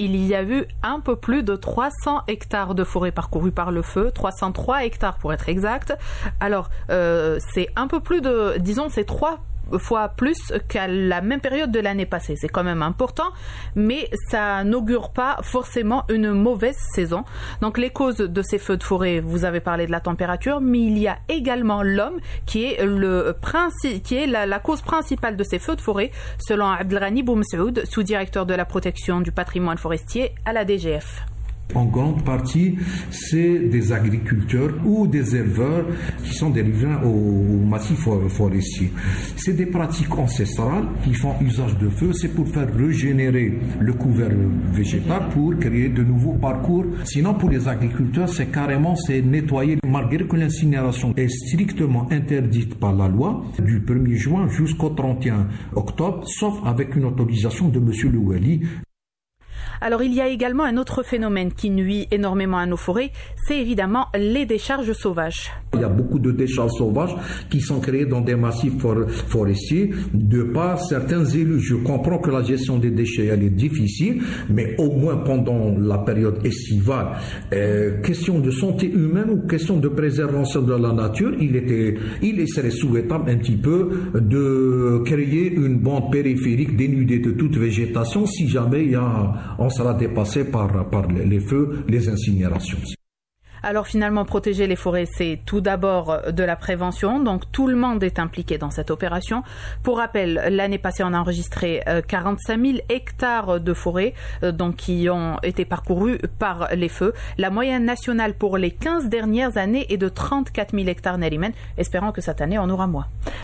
il y a eu un peu plus de 300 hectares de forêt parcourus par le feu, 303 hectares pour être exact. Alors, c'est un peu plus de, disons, c'est 3 fois plus qu'à la même période de l'année passée. C'est quand même important, mais ça n'augure pas forcément une mauvaise saison. Donc les causes de ces feux de forêt, vous avez parlé de la température, mais il y a également l'homme qui est la cause principale de ces feux de forêt, selon Abdelghani Boumsaoud, sous-directeur de la protection du patrimoine forestier à la DGF. En grande partie, c'est des agriculteurs ou des éleveurs qui sont des riverains au massif forestier. C'est des pratiques ancestrales qui font usage de feu. C'est pour faire régénérer le couvert végétal pour créer de nouveaux parcours. Sinon, pour les agriculteurs, c'est nettoyer. Malgré que l'incinération est strictement interdite par la loi du 1er juin jusqu'au 31 octobre, sauf avec une autorisation de M. Le Wali. Alors il y a également un autre phénomène qui nuit énormément à nos forêts, c'est évidemment les décharges sauvages. Il y a beaucoup de décharges sauvages qui sont créées dans des massifs forestiers de par certains élus. Je comprends que la gestion des déchets elle est difficile, mais au moins pendant la période estivale, question de santé humaine ou question de préservation de la nature, il serait souhaitable un petit peu de créer une bande périphérique dénudée de toute végétation si jamais on sera dépassé par les feux, les incinérations. Alors finalement, protéger les forêts, c'est tout d'abord de la prévention. Donc tout le monde est impliqué dans cette opération. Pour rappel, l'année passée, on a enregistré 45 000 hectares de forêts qui ont été parcourus par les feux. La moyenne nationale pour les 15 dernières années est de 34 000 hectares, Nariman, espérant que cette année, on aura moins.